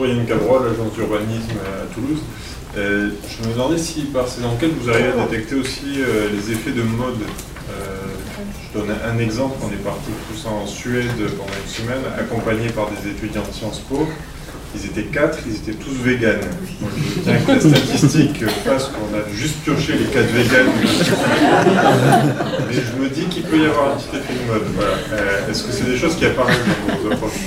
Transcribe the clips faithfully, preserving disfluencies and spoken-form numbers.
Florian Cabrois, l'agence d'urbanisme à Toulouse. Euh, je me demandais si par ces enquêtes vous arrivez à détecter aussi euh, les effets de mode. Euh, je donne un exemple, on est parti tous en Suède pendant une semaine, accompagnés par des étudiants de Sciences Po. Ils étaient quatre, ils étaient tous véganes. Donc je tiens que la statistique fasse qu'on a juste pioché les quatre véganes. Mais je me dis qu'il peut y avoir un petit effet de mode. Voilà. Euh, Est-ce que c'est des choses qui apparaissent dans vos approches?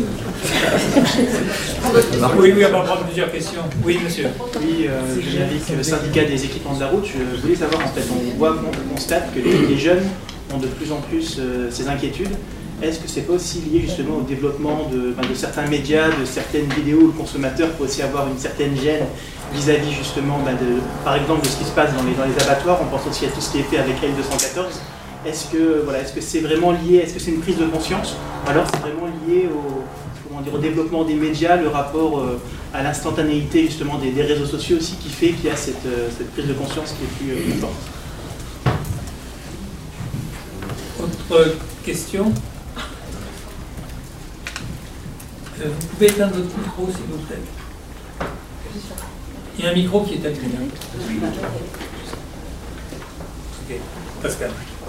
Oui, oui, on va prendre plusieurs questions. Oui, monsieur. Oui, euh, je m'invite le syndicat des équipements de la route. Je voulais savoir, en fait, on voit, on constate que les, les jeunes ont de plus en plus euh, ces inquiétudes. Est-ce que c'est pas aussi lié justement au développement de, ben, de certains médias, de certaines vidéos où le consommateur peut aussi avoir une certaine gêne vis-à-vis justement, ben, de, par exemple, de ce qui se passe dans les, dans les abattoirs? On pense aussi à tout ce qui est fait avec L deux cent quatorze. Est-ce que voilà, est-ce que c'est vraiment lié, est-ce que c'est une prise de conscience, ou alors c'est vraiment lié au, comment dire, au développement des médias, le rapport euh, à l'instantanéité justement des, des réseaux sociaux aussi qui fait qu'il y a cette, euh, cette prise de conscience qui est plus, euh, plus forte? Autre question? euh, Vous pouvez éteindre votre micro s'il vous plaît. Il y a un micro qui est allumé. Ok, Pascal.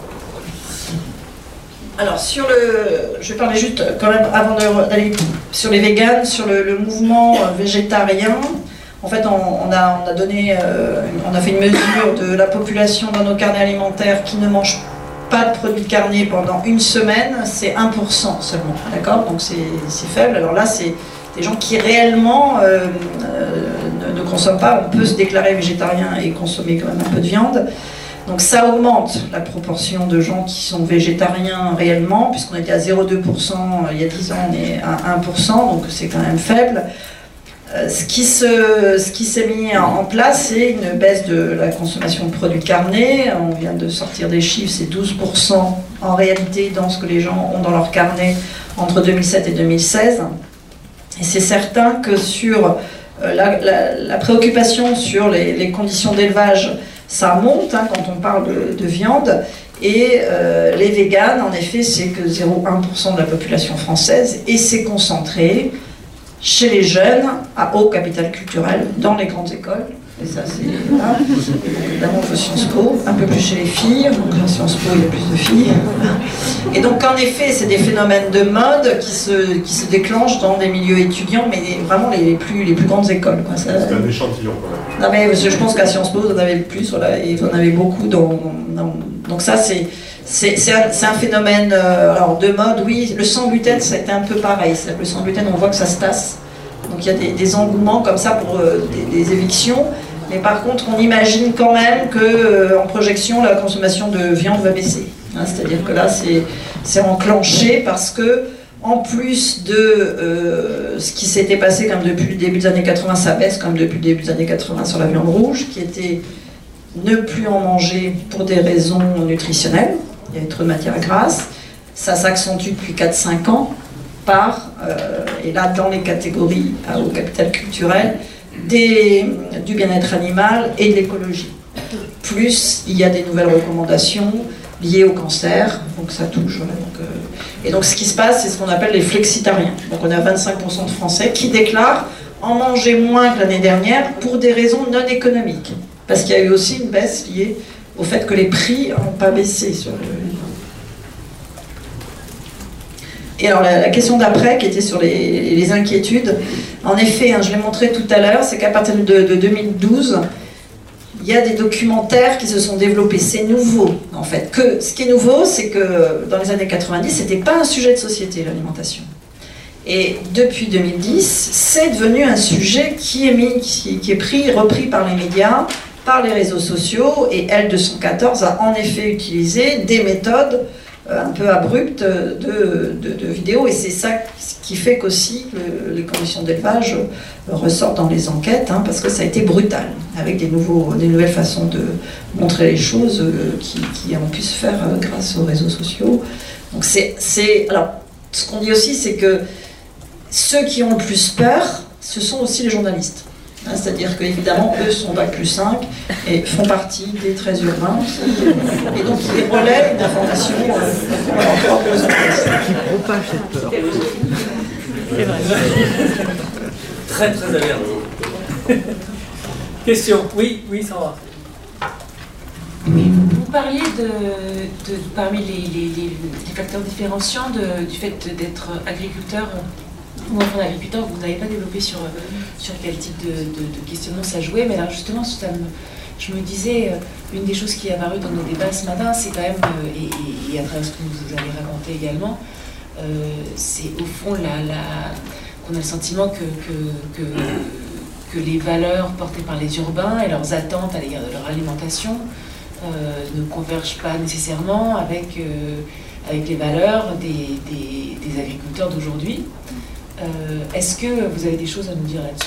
Alors, sur le, je vais parler juste quand même avant d'aller sur les véganes, sur le, le mouvement végétarien. En fait, on, on, a, on a donné, euh, on a fait une mesure de la population dans nos carnets alimentaires qui ne mange pas de produits carnés pendant une semaine, c'est un pour cent seulement, d'accord? Donc c'est faible. Alors là, c'est des gens qui réellement euh, euh, ne, ne consomment pas. On peut se déclarer végétarien et consommer quand même un peu de viande. Donc ça augmente la proportion de gens qui sont végétariens réellement, puisqu'on était à zéro virgule deux pour cent il y a dix ans, on est à un pour cent, donc c'est quand même faible. Euh, ce qui se, ce qui s'est mis en, en place, c'est une baisse de la consommation de produits carnés. On vient de sortir des chiffres, c'est douze pour cent en réalité dans ce que les gens ont dans leur carnet entre deux mille sept et deux mille seize. Et c'est certain que sur euh, la, la, la préoccupation sur les, les conditions d'élevage, ça monte hein, quand on parle de, de viande. Et euh, les véganes, en effet, c'est que zéro virgule un pour cent de la population française, et c'est concentré chez les jeunes, à haut capital culturel, dans les grandes écoles. Et ça, c'est là. Évidemment, il faut Sciences Po, un peu plus chez les filles. Donc, à Sciences Po, il y a plus de filles. Et donc, en effet, c'est des phénomènes de mode qui se, qui se déclenchent dans des milieux étudiants, mais vraiment les plus, les plus grandes écoles. C'est un échantillon, quand même. Non, mais je pense qu'à Sciences Po, vous en avez plus, voilà, et vous en avez beaucoup. Dans, dans, donc, ça, c'est. C'est un, un phénomène euh, alors de mode, oui. Le sans gluten, ça a été un peu pareil. Le sans gluten, on voit que ça se tasse. Donc il y a des, des engouements comme ça pour euh, des, des évictions. Mais par contre, on imagine quand même qu'en euh, projection, la consommation de viande va baisser. Hein, c'est-à-dire que là, c'est enclenché parce que, en plus de euh, ce qui s'était passé comme depuis le début des années quatre-vingts, ça baisse comme depuis le début des années quatre-vingts sur la viande rouge, qui était ne plus en manger pour des raisons nutritionnelles. Il y a trop de matière grasse, ça s'accentue depuis quatre cinq ans par, euh, et là dans les catégories à haut capital culturel, des, du bien-être animal et de l'écologie. Plus il y a des nouvelles recommandations liées au cancer, donc ça touche. Voilà, donc, euh, et donc ce qui se passe, c'est ce qu'on appelle les flexitariens. Donc on a vingt-cinq pour cent de Français qui déclarent en manger moins que l'année dernière pour des raisons non économiques. Parce qu'il y a eu aussi une baisse liée au fait que les prix n'ont pas baissé sur le... Et alors la, la question d'après, qui était sur les, les inquiétudes, en effet, hein, je l'ai montré tout à l'heure, c'est qu'à partir de, de deux mille douze, il y a des documentaires qui se sont développés. C'est nouveau, en fait. Que, ce qui est nouveau, c'est que dans les années quatre-vingt-dix, ce n'était pas un sujet de société, l'alimentation. Et depuis deux mille dix, c'est devenu un sujet qui est, mis, qui, qui est pris, repris par les médias, par les réseaux sociaux, et L deux cent quatorze a en effet utilisé des méthodes euh, un peu abruptes de, de, de vidéos, et c'est ça qui fait qu'aussi le, les conditions d'élevage ressortent dans les enquêtes, hein, parce que ça a été brutal, avec des, nouveaux, des nouvelles façons de montrer les choses euh, qui, qui ont pu se faire euh, grâce aux réseaux sociaux. Donc c'est, c'est, alors, ce qu'on dit aussi, c'est que ceux qui ont le plus peur, ce sont aussi les journalistes. Hein, c'est-à-dire qu'évidemment, eux sont bac plus cinq et font partie des très urbains qui, et donc ils relaient une information euh, qui propage cette peur. C'est vrai. très très averti. Question. Oui, oui, ça va. Oui, vous parliez de, de parmi les, les, les, les facteurs différenciants de, du fait d'être agriculteur ou enfant d'agriculteur, vous n'avez pas développé sur, sur quel type de, de, de questionnement ça jouait, mais alors justement, ça me, je me disais, une des choses qui est apparue dans nos débats ce matin, c'est quand même, et, et, et à travers ce que vous avez raconté également, euh, c'est au fond la, la, qu'on a le sentiment que, que, que, que les valeurs portées par les urbains et leurs attentes à l'égard de leur alimentation euh, ne convergent pas nécessairement avec, euh, avec les valeurs des, des, des agriculteurs d'aujourd'hui. Euh, Est-ce que vous avez des choses à nous dire là-dessus?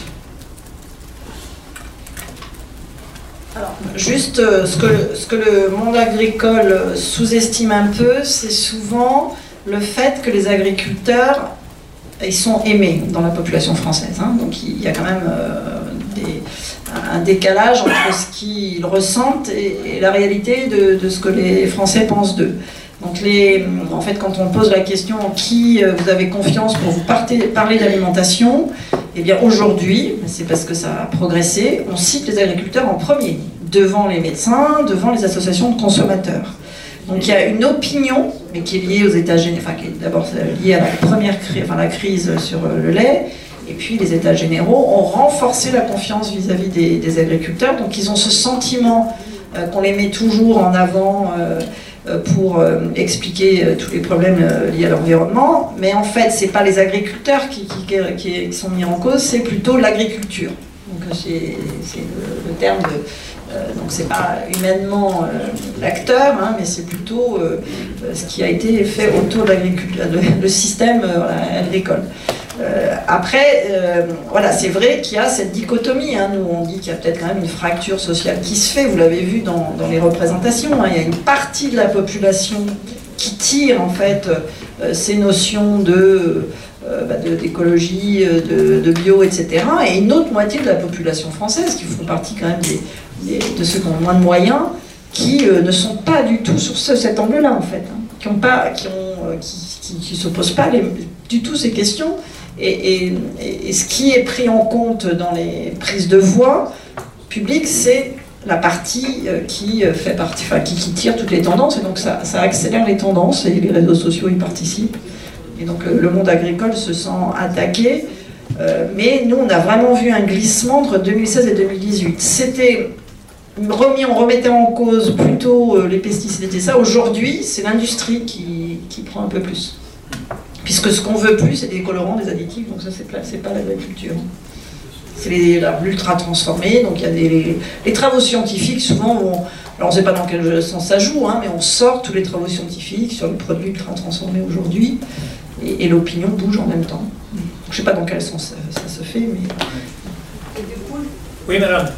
Alors, juste euh, ce, que, ce que le monde agricole sous-estime un peu, c'est souvent le fait que les agriculteurs, ils sont aimés dans la population française. Hein, donc il y a quand même euh, des, un décalage entre ce qu'ils ressentent et, et la réalité de, de ce que les Français pensent d'eux. Donc les, en fait, quand on pose la question en qui vous avez confiance pour vous partez, parler d'alimentation, eh bien aujourd'hui, c'est parce que ça a progressé, on cite les agriculteurs en premier, devant les médecins, devant les associations de consommateurs. Donc il y a une opinion, mais qui est liée aux états généraux, enfin qui est d'abord liée à la première crise, enfin la crise sur le lait, et puis les états généraux ont renforcé la confiance vis-à-vis des, des agriculteurs. Donc ils ont ce sentiment euh, qu'on les met toujours en avant. Euh, pour euh, expliquer euh, tous les problèmes euh, liés à l'environnement, mais en fait, c'est pas les agriculteurs qui, qui, qui, qui sont mis en cause, c'est plutôt l'agriculture. Donc c'est le, le terme de... Euh, donc c'est pas humainement euh, l'acteur, hein, mais c'est plutôt euh, ce qui a été fait autour de l'agriculture, le système euh, agricole. Euh, après, euh, voilà, c'est vrai qu'il y a cette dichotomie. Hein. Nous, on dit qu'il y a peut-être quand même une fracture sociale qui se fait. Vous l'avez vu dans, dans les représentations. Hein. Il y a une partie de la population qui tire en fait euh, ces notions de euh, bah, d'écologie, de, de bio, et cetera. Et une autre moitié de la population française qui font partie quand même des, des, de ceux qui ont moins de moyens, qui euh, ne sont pas du tout sur ce, cet angle-là en fait, hein. Qui ont pas, qui ont, euh, qui, qui, qui se posent pas les, du tout ces questions. Et, et, et ce qui est pris en compte dans les prises de voix publiques, c'est la partie qui fait partie, enfin, qui, qui tire toutes les tendances, et donc ça, ça accélère les tendances, et les réseaux sociaux y participent. Et donc le monde agricole se sent attaqué, euh, mais nous on a vraiment vu un glissement entre deux mille seize et deux mille dix-huit. C'était remis, on remettait en cause plutôt les pesticides et ça. Aujourd'hui, c'est l'industrie qui, qui prend un peu plus. Puisque ce qu'on veut plus, c'est des colorants, des additifs, donc ça, c'est pas, pas l'agriculture. C'est l'ultra transformé, donc il y a des les, les travaux scientifiques, souvent, on, alors on ne sait pas dans quel sens ça joue, hein, mais on sort tous les travaux scientifiques sur les produits ultra transformés aujourd'hui, et, et l'opinion bouge en même temps. Donc, je ne sais pas dans quel sens ça, ça se fait, mais... Et du coup, oui, madame.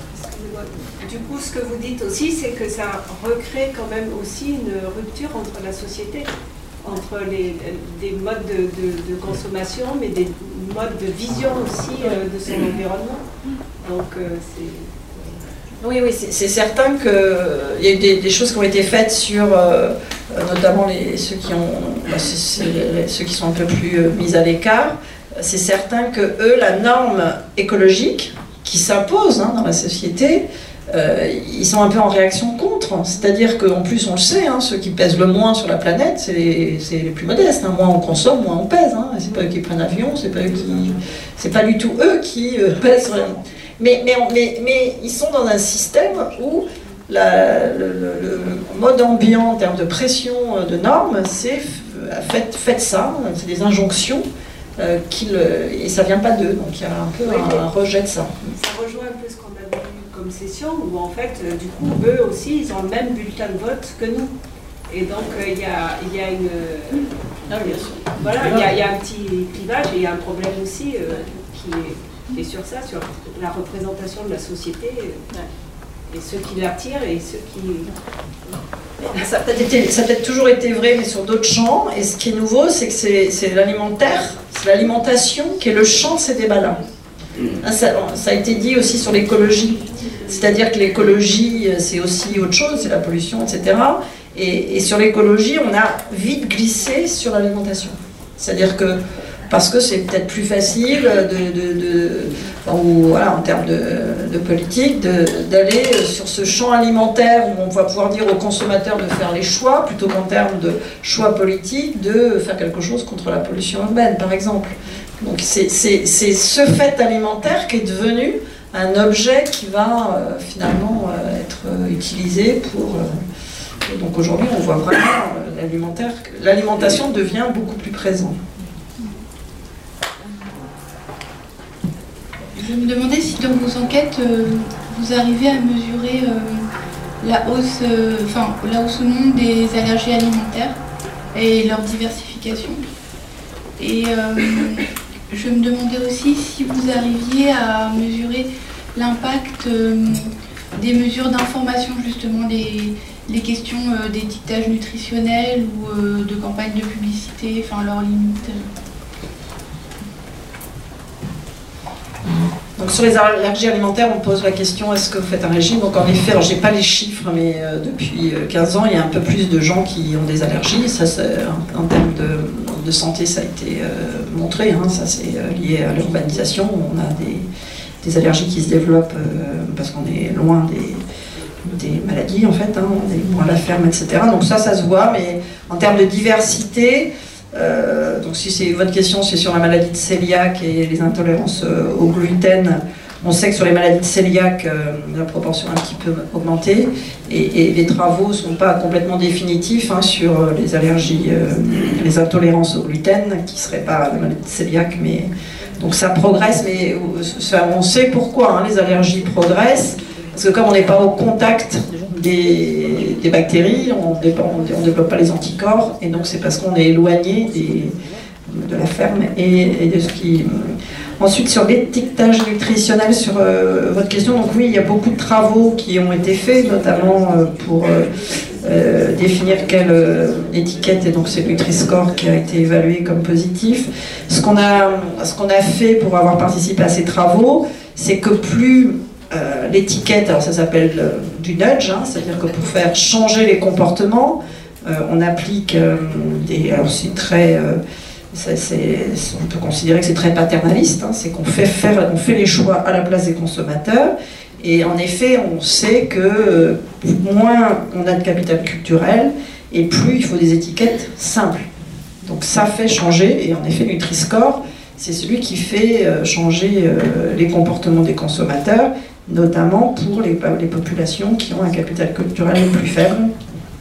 Du coup, ce que vous dites aussi, c'est que ça recrée quand même aussi une rupture entre la société, entre les, des modes de, de, de consommation, mais des modes de vision aussi euh, de son environnement. Donc, euh, c'est... Oui, oui, c'est certain qu'il y a eu des, des choses qui ont été faites sur, euh, notamment les, ceux, qui ont, bah, c est, c est, ceux qui sont un peu plus euh, mis à l'écart. C'est certain que eux, la norme écologique qui s'impose hein, dans la société, Euh, ils sont un peu en réaction contre, c'est-à-dire qu'en plus on le sait, hein, ceux qui pèsent le moins sur la planète, c'est les, les plus modestes, hein. Moins on consomme, moins on pèse, hein. C'est pas eux qui prennent l'avion, c'est pas eux qui, c'est pas du tout eux qui euh, pèsent vraiment. Mais, mais, mais, mais ils sont dans un système où la, le, le, le mode ambiant en termes de pression, de normes, c'est faites, faites ça, c'est des injonctions. Euh, et ça vient pas d'eux, donc il y a un peu oui, un, un rejet de ça. Ça rejoint un peu ce qu'on a vu comme session, où en fait, euh, du coup, eux aussi, ils ont le même bulletin de vote que nous. Et donc, il euh, y, a, y a une... Euh, ah, bien sûr. Voilà, il y, y a un petit clivage, et il y a un problème aussi euh, qui, est, qui est sur ça, sur la représentation de la société, euh, et ceux qui l'attirent, et ceux qui... Ça a peut-être peut toujours été vrai, mais sur d'autres champs. Et ce qui est nouveau, c'est que c'est l'alimentaire, c'est l'alimentation qui est le champ de ces débats-là. Ça, ça a été dit aussi sur l'écologie. C'est-à-dire que l'écologie, c'est aussi autre chose, c'est la pollution, et cetera. Et, et sur l'écologie, on a vite glissé sur l'alimentation. C'est-à-dire que parce que c'est peut-être plus facile, de, de, de, ou, voilà, en termes de, de politique, d'aller sur ce champ alimentaire où on va pouvoir dire aux consommateurs de faire les choix, plutôt qu'en termes de choix politiques, de faire quelque chose contre la pollution urbaine, par exemple. Donc c'est ce fait alimentaire qui est devenu un objet qui va euh, finalement euh, être euh, utilisé pour... Euh, donc aujourd'hui, on voit vraiment euh, l'alimentaire, l'alimentation devient beaucoup plus présente. Je me demandais si dans vos enquêtes, euh, vous arrivez à mesurer euh, la hausse, euh, enfin la hausse ou non des allergies alimentaires et leur diversification. Et euh, je me demandais aussi si vous arriviez à mesurer l'impact euh, des mesures d'information, justement, les, les questions euh, d'étiquetage nutritionnel ou euh, de campagne de publicité, enfin leurs limites. Donc sur les allergies alimentaires, on pose la question, est-ce que vous faites un régime? Donc en effet, alors j'ai pas les chiffres, mais euh, depuis quinze ans, il y a un peu plus de gens qui ont des allergies. Ça, en, en termes de, de santé, ça a été euh, montré, hein, ça c'est euh, lié à l'urbanisation. On a des, des allergies qui se développent euh, parce qu'on est loin des, des maladies, en fait, hein, on est loin de la ferme, et cetera. Donc ça, ça se voit, mais en termes de diversité, Euh, donc si c'est votre question, c'est sur la maladie de cœliaque et les intolérances euh, au gluten. On sait que sur les maladies de cœliaque, euh, la proportion a un petit peu augmenté et, et les travaux ne sont pas complètement définitifs hein, sur les allergies, euh, les intolérances au gluten, qui ne seraient pas la maladie de cœliaque, mais donc ça progresse, mais ça, on sait pourquoi hein, les allergies progressent, parce que comme on n'est pas au contact Des, des bactéries, on ne développe pas les anticorps, et donc c'est parce qu'on est éloigné des, de la ferme et, et de ce qui... Ensuite, sur l'étiquetage nutritionnel, sur euh, votre question, donc oui, il y a beaucoup de travaux qui ont été faits, notamment euh, pour euh, euh, définir quelle euh, étiquette, et donc c'est le Nutri-Score qui a été évalué comme positif. Ce qu'on a, ce qu'on a fait pour avoir participé à ces travaux, c'est que plus... Euh, l'étiquette, alors ça s'appelle euh, du nudge, hein, c'est-à-dire que pour faire changer les comportements, euh, on applique euh, des... Alors c'est très... Euh, ça, on peut considérer que c'est très paternaliste, hein, c'est qu'on fait, faire, on fait les choix à la place des consommateurs, et en effet, on sait que euh, moins on a de capital culturel, et plus il faut des étiquettes simples. Donc ça fait changer, et en effet, le Nutri-Score, c'est celui qui fait euh, changer euh, les comportements des consommateurs, notamment pour les, les populations qui ont un capital culturel plus faible.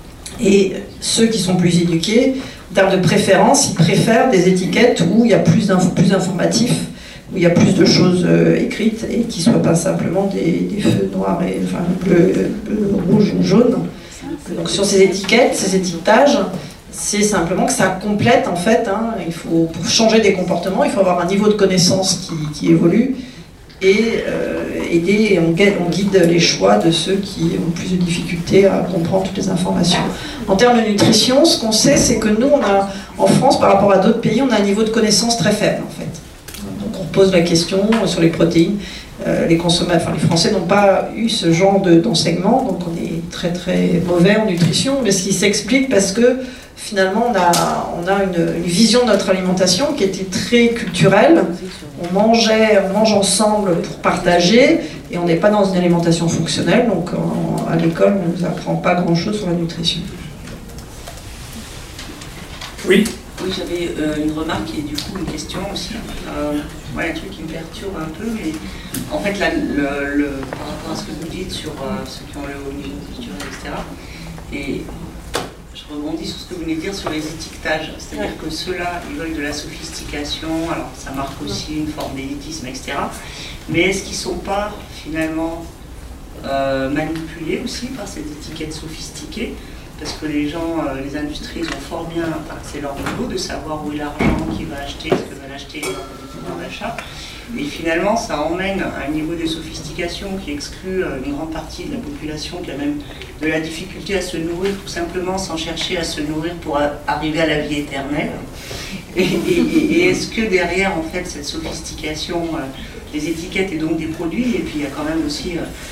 Et ceux qui sont plus éduqués, en termes de préférence, ils préfèrent des étiquettes où il y a plus d'infos, plus informatif, où il y a plus de choses euh, écrites et qui ne soient pas simplement des, des feux noirs et enfin bleu, bleu, rouge ou jaune. Donc sur ces étiquettes, ces étiquetages, c'est simplement que ça complète en fait, hein, il faut, pour changer des comportements, il faut avoir un niveau de connaissance qui, qui évolue et euh, aider, on guide, on guide les choix de ceux qui ont plus de difficultés à comprendre toutes les informations. En termes de nutrition, ce qu'on sait, c'est que nous, on a, en France, par rapport à d'autres pays, on a un niveau de connaissance très faible en fait. Donc on pose la question sur les protéines. Euh, les consommateurs, enfin les Français n'ont pas eu ce genre d'enseignement, donc on est très très mauvais en nutrition, mais ce qui s'explique parce que finalement on a, on a une, une vision de notre alimentation qui était très culturelle. On mangeait, on mange ensemble pour partager, et on n'est pas dans une alimentation fonctionnelle, donc en, à l'école on ne nous apprend pas grand chose sur la nutrition. Oui. Oui, j'avais euh, une remarque et du coup une question aussi. Euh, ouais, un truc qui me perturbe un peu, mais en fait, là, le, le, par rapport à ce que vous dites sur euh, ceux qui ont le haut niveau culturel, et cetera. Et je rebondis sur ce que vous venez de dire sur les étiquetages. C'est-à-dire que ceux-là, ils veulent de la sophistication, alors ça marque aussi une forme d'élitisme, et cetera. Mais est-ce qu'ils ne sont pas finalement euh, manipulés aussi par ces étiquettes sophistiquées? Parce que les gens, euh, les industries ont fort bien, enfin, c'est leur boulot de savoir où est l'argent, qui va acheter, ce que va l'acheter, le pouvoir d'achat. Et finalement, ça emmène à un niveau de sophistication qui exclut euh, une grande partie de la population, qui a même de la difficulté à se nourrir, tout simplement sans chercher à se nourrir pour a, arriver à la vie éternelle. Et, et, et est-ce que derrière, en fait, cette sophistication, euh, des étiquettes et donc des produits, et puis il y a quand même aussi... Euh,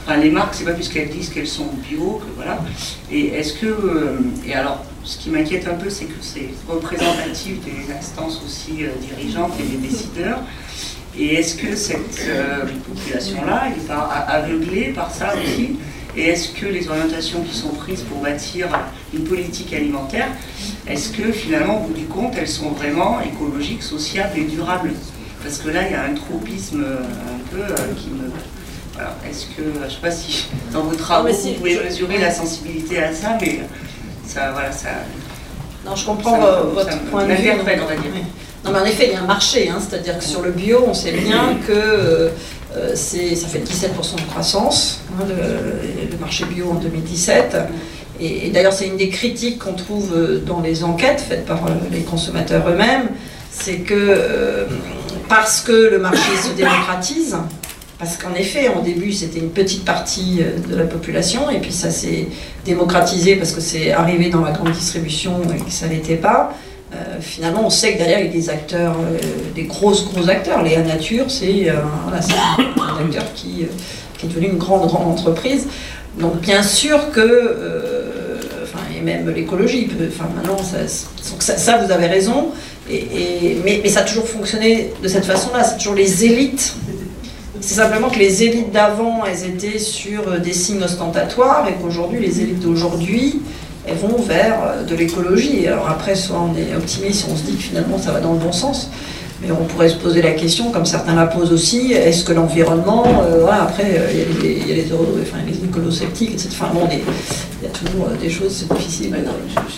enfin, les marques, c'est pas puisqu'elles disent qu'elles sont bio, que voilà. Et est-ce que, euh, et alors, ce qui m'inquiète un peu, c'est que c'est représentatif des instances aussi euh, dirigeantes et des décideurs. Et est-ce que cette euh, population-là, elle n'est pas aveuglée par ça aussi? Et est-ce que les orientations qui sont prises pour bâtir une politique alimentaire, est-ce que finalement, au bout du compte, elles sont vraiment écologiques, sociables et durables? Parce que là, il y a un tropisme un peu euh, qui me... Voilà. Est-ce que, je ne sais pas si dans vos travaux, si, vous pouvez je... mesurer la sensibilité à ça, mais ça, voilà, ça... Non, je comprends ça, votre ça point de vue. On va dire. Oui. Non, mais en effet, il y a un marché, hein, c'est-à-dire que sur le bio, on sait bien que euh, c'est, ça fait dix-sept pour cent de croissance, hein, le, le marché bio en deux mille dix-sept. Et, et d'ailleurs, c'est une des critiques qu'on trouve dans les enquêtes faites par les consommateurs eux-mêmes, c'est que euh, parce que le marché se démocratise, parce qu'en effet, au début, c'était une petite partie de la population, et puis ça s'est démocratisé parce que c'est arrivé dans la grande distribution et que ça ne l'était pas. Euh, finalement, on sait que derrière, il y a des acteurs, euh, des grosses, gros acteurs. Léa Nature, c'est euh, voilà, un acteur qui, euh, qui est devenu une grande, grande entreprise. Donc, bien sûr que, euh, enfin, et même l'écologie, enfin, maintenant, ça, ça, ça, vous avez raison, et, et, mais, mais ça a toujours fonctionné de cette façon-là. C'est toujours les élites. C'est simplement que les élites d'avant, elles étaient sur des signes ostentatoires, et qu'aujourd'hui, les élites d'aujourd'hui, elles vont vers de l'écologie. Alors après, soit on est optimiste, on se dit que finalement ça va dans le bon sens, mais on pourrait se poser la question, comme certains la posent aussi, est-ce que l'environnement, euh, voilà, après il euh, y, y a les, enfin, les écolo-sceptiques, et cetera. Enfin bon, il y a toujours des choses, c'est difficile. Non,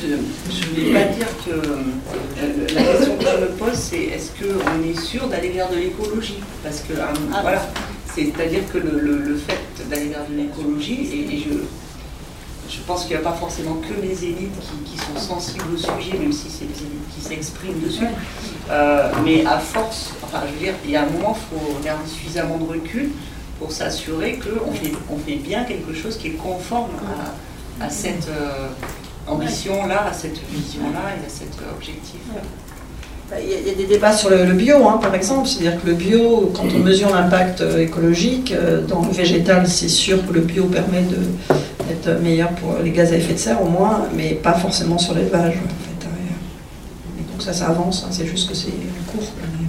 je ne voulais pas dire que euh, la question que je me pose, c'est est-ce qu'on est sûr d'aller vers de l'écologie? Parce que, euh, ah, voilà, c'est-à-dire que le, le, le fait d'aller vers de l'écologie, et, et je... Je pense qu'il n'y a pas forcément que les élites qui, qui sont sensibles au sujet, même si c'est les élites qui s'expriment dessus. Euh, mais à force, enfin je veux dire, il y a un moment, il faut garder suffisamment de recul pour s'assurer qu'on fait, on fait bien quelque chose qui est conforme à, à cette euh, ambition-là, à cette vision-là et à cet objectif. Il y, a, il y a des débats sur le, le bio, hein, par exemple. C'est-à-dire que le bio, quand on mesure l'impact écologique, dans le végétal, c'est sûr que le bio permet de, d'être meilleur pour les gaz à effet de serre, au moins, mais pas forcément sur l'élevage. En fait. Et donc ça, ça avance, hein, c'est juste que c'est court.